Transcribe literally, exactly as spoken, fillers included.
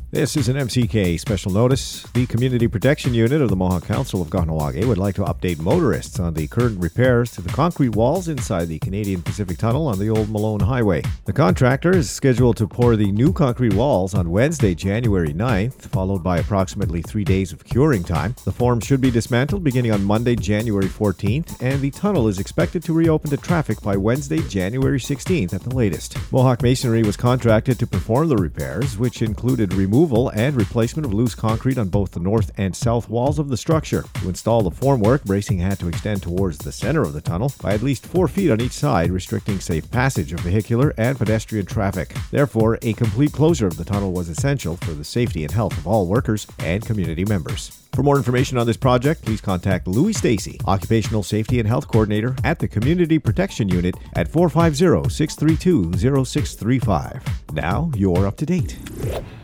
This is an M C K special notice. The Community Protection Unit of the Mohawk Council of Kahnawake would like to update motorists on the current repairs to the concrete walls inside the Canadian Pacific Tunnel on the Old Malone Highway. The contractor is scheduled to pour the new concrete walls on Wednesday, January ninth, followed by approximately three days of curing time. The form should be dismantled beginning on Monday, January fourteenth, and the tunnel is expected to reopen to traffic by Wednesday, January sixteenth at the latest. Mohawk Masonry was contracted to perform the repairs, which included removal and replacement of loose concrete on both the north and south walls of the structure. To install the formwork, bracing had to extend towards the center of the tunnel by at least four feet on each side, restricting safe passage of vehicular and pedestrian traffic. Therefore, a complete closure of the tunnel was essential for the safety and health of all workers and community members. For more information on this project, please contact Louis Stacy, Occupational Safety and Health Coordinator at the Community Protection Unit at four five zero, six three two, zero six three five. Now, you're up to date.